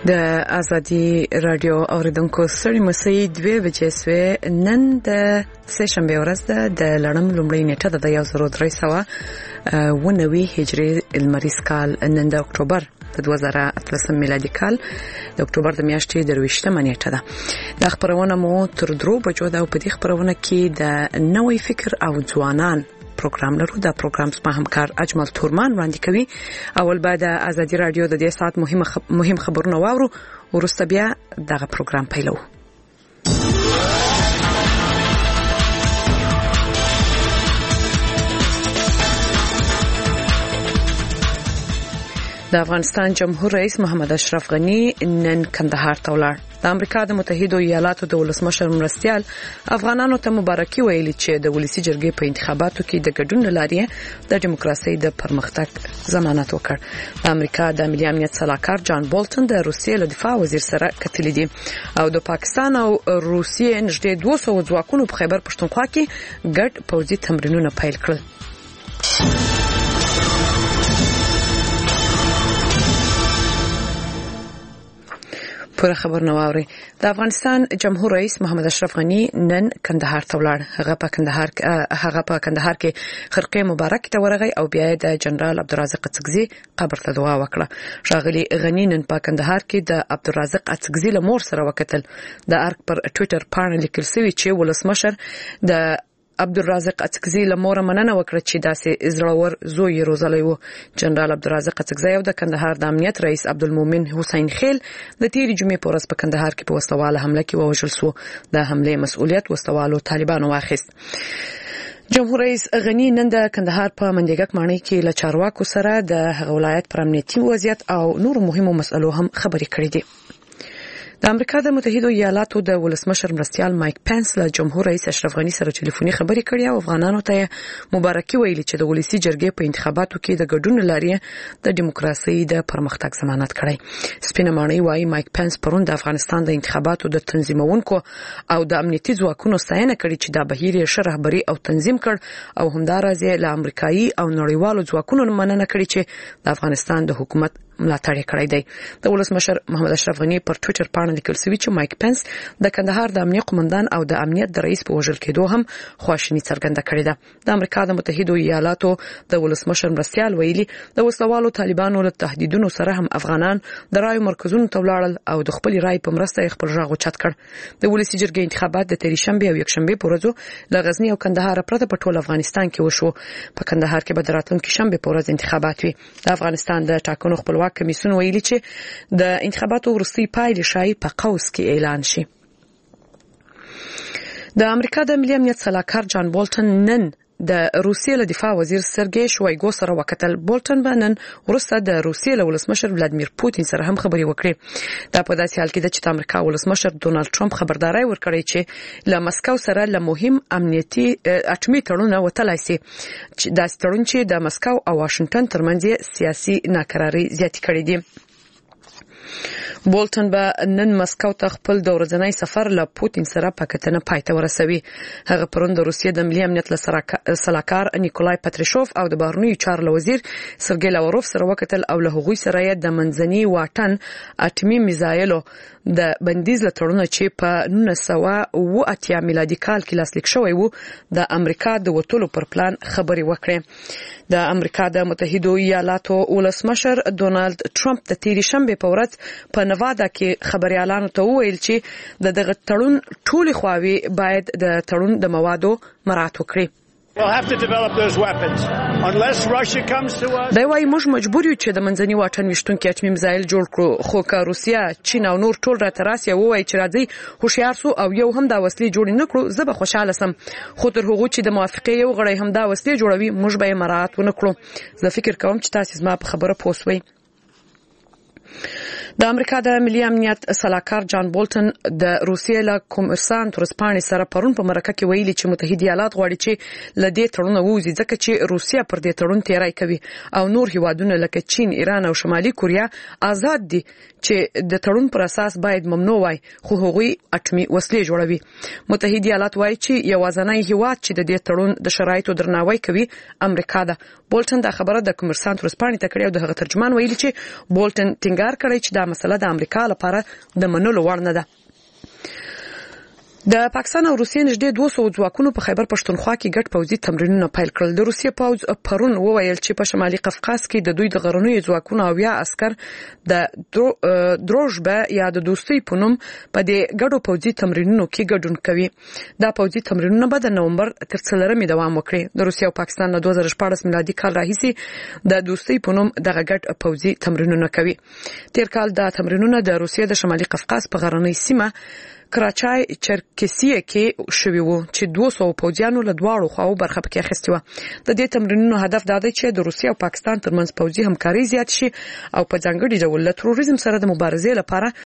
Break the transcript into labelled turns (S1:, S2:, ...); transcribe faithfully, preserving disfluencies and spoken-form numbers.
S1: د ازادي رادیو اوریدونکو سړي مسي دوه بجې سوې نن د سشنبه ورځ ده د لړم لومړی نیټه د یو زر درې سوه و نوي هجري المریز کال نن د اکتوبر د دوه زره اتلسم میلادي کال د اکتوبر د میاشتې د رویشتمه نیټه ده. د خبرونه مو تر درو بجو ده او په دې خبرونه کې د نوې فکر او ځوانان پروګرام لرو. دا پروګرام سپه همکار اجمل تورمان وړاندې کوي. اول بعد ازادي رادیو د دې ساعت مهم خب... مهم خبرونه واورو ورسته بیا دغه پروګرام پیلو. د افغانستان جمهور رئیس محمد اشرف غنی نن کندهار ته ولاړ. د امریکا د متحده ایالاتو د ولسمشر مرستیال افغانانو ته مبارکي ویلي چې د ولسی جرګې په انتخاباتو کې د ګډون لاري د دیموکراسي د پرمختګ ضمانت وکړ. د امریکا د ملي امنیت سلاکار جان بولټن د روسیې له دفاع وزیر سره کتلې دي او د پاکستان او روسیې نږدې دوه سوه ځواکونو په خیبر پښتونخوا کې ګډ پوځي تمرینونه پیل کړل. پر خبر نواوري د افغانستان جمهور رئیس محمد اشرف غنی نن کندهار ته ولاړ. هغه په کندهار هغه په کندهار کې خرقه مبارک ته ورغی او بیا د جنرال عبدالرزاق اڅکزي قبر ته دعا وکړه. شاغلي غنی نن په کندهار کې د عبدالرزاق اڅکزي له مور سره وکتل. د ارګ پر ټوئیټر باندې لیکل شوی چې ولسمشر د عبدالرزاق اڅکزي له مور مننه وکړه چې داسې زړور زوی روزلی وو. جنرال عبدالرزاق اڅکزي او د کندهار د امنیت رئیس عبدالمومن حسین خیل د تیری جمعې په ورځ په کندهار کې په وسلواله حمله کې ووژل شو. د حمله مسؤلیت وسلوالو طالبانو واخیست. جمهور رئیس غنی نن د کندهار په منډیګک ماڼۍ کې له چارواکو سره د هغه ولایت پر امنیتي وضعیت او نور مهمو مسلو هم خبرې کړې دي. د امریکا د متحده ایالاتو د ولسمشر مرستیال مایک پنس له جمهور رئیس اشرف غنی سره ټلیفوني خبرې کړې او افغانانو ته مبارکي ویلي چې د ولسی جرګې په انتخاباتو کې د ګډون لاري د دیموکراسي د پرمختګ ضمانت کړي. سپینه ماڼۍ وايي مایک پنس پرون د افغانستان د انتخاباتو د تنظیمونکو او د امنیتي ځواکونو ستاینه کړې چې د بهیر یې رهبری او تنظیم کړ او همدارنګه له امریکایي او نړیوالو ځواکونو مننه کړې چې د افغانستان د حکومت ملاتړ کړی دی. د ولسمشر محمد اشرف غنی پر ټوئیټر باندې لیکل شوی چې مایک پنس د کندهار د امنیت قومندان او د امنیت د رئیس په وژل کېدو هم خواشینی څرګنده کړې ده. د امریکا د متحده ایالاتو د ولسمشر مرستیال ویلي د وسلوالو طالبانو له تهدیدونو سره هم افغانان د رایو مرکزونو ته ولاړل او د خپل رای په مرسته خپل ژغ اوچت کړ. د ولسی جرګې انتخابات د تیری شنبه او یکشنبه په ورځو له غزنی او کندهار پرته په ټول افغانستان کې وشو. په کندهار کې به د راتلونکي شنبه په ورځ انتخابات وي. د افغانستان د ټاکنو خپلواک کمیسیون ویلي چې د انتخاباتو وروستي پایلې شایي په قوس کې اعلان شي. د امریکا د ملي امنیت سلاکار جان بولټن نن د روسیې له دفاع وزیر سرګی شوایګو سره وکتل. بولټن بنن ورسته د روسیې له ولسمشر ولادیمیر پوتین سره هم خبرې وکړې. دا په داسې حال کې چې د امریکا ولسمشر ډونالد ټرمپ خبرداري ورکړې چې له مسکو سره له مهم امنیتي اټومي تړون وتلای شي. دا تړون چې د مسکو او واشنگټن ترمنځ سیاسي ناکراري زیات کړې دي. بولټن به نن مسکو ته خپل د ورځنی سفر له پوتین سره په کتنه پایته ورسوي. هغه پرون د روسیې د ملي امنیت سلاکار نیکولای پاتریشوف او د بهرنیو چارو وزیر سرګی لاوروف سره وکتل او له هغوی سره د منځني واټن اټومي میزایلو د بندیز له تړون چې په نولس سوه اوه اتیا میلادي کال کې لاسلیک شوی وو د امریکا د وټولو پر پلان خبرې وکړې. د امریکا د متحده ایالاتو ولسمشر ډونالد ټرمپ د تیری شنبه په ورځ په نوادا کې خبريالانو ته وویل چې د دغه تړون ټول خواوې باید د تړون د موادو مراعات وکړي.
S2: We'll have to develop those weapons unless Russia comes to us.
S1: دا وايي موږ مجبور یو چې د منځني واټن وشتونکي اټومي میزایل جوړ کړو. خو که روسیا، چین او نور ټول را تراسي وایي چې راځي هوښیار سو او یو هم دا وسلې جوړ نه کړو، زه به خوشاله سم. خو تر هغه چې د موافقې یو غړی هم دا وسلې جوړوي موږ به مراعات ونه کړو. زه فکر کوم چې تاسو زما په خبره پوه شئ. د امریکا د ملي امنیت سلاکار جان بولټن د روسیې له کومرسانت ورسپانې سره پرون په مرکه کې ویلي چې متحده ایالات غواړي چې له دې تړون ووځي ځکه چې روسیا پر دې تړون تیری کوي او نور هیوادونه لکه چین، ایران او شمالي کوریا آزاد دي چې د تړون پر اساس باید ممنوع وای خو هغوی اټومي وسلې جوړوي. متحده ایالات وایي چې یوازینی هیواد چې د دې تړون د شرایطو درناوی کوي امریکا ده. بولټن دا خبره د کومرسانت ورسپانې ته کړې او د هغه ترجمان ویلي چې بولټن ټینګار کړی چې د مسله د امریکا لپاره د منلو وړ نه ده. د پاکستان او روسیې نږدې دوه سوه ځواکونو په خیبر پښتونخوا کې ګډ پوځي تمرینونه پیل کړل. د روسیې پوځ پرون وویل چې په شمالي قفقاز کې د دوی د غرنیو ځواکونو او یا عسكر د دروژبه یا د دوستۍ په نوم په دې ګډو پوځي تمرینونو کې ګډون کوي. دا پوځي تمرینونه به د نومبر تر څلورمې دوام وکړي. د روسیې او پاکستان د دوه زره شپاړس میلادي کال راهیسې د دوستۍ په نوم دغه ګډ پوځي تمرینونه کوي. تیر کال دا تمرینونه د روسیې د شمالي قفقاز په غرنۍ سیمه کراچای چرکسیه کې شوی وو چې دوه سوه پوځیانو له دواړو خواو برخه پکې اخیستې و. د دې تمرینونو هدف دا دی چې د روسیې او پاکستان ترمنځ پوځي همکاري زیات شي او په ځانګړي ډول له تروریزم سره د مبارزې لپاره